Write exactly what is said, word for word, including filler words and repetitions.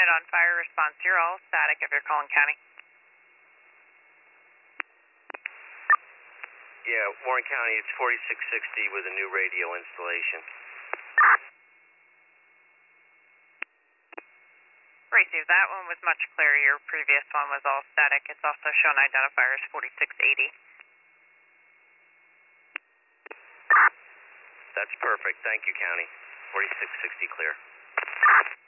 unit on fire response. You're all static if you're calling county. Yeah, Warren County, it's forty-six sixty with a new radio installation. Received. That one was much clearer. Your previous one was all static. It's also shown identifier as forty-six eighty. That's perfect. Thank you, County. forty-six sixty clear.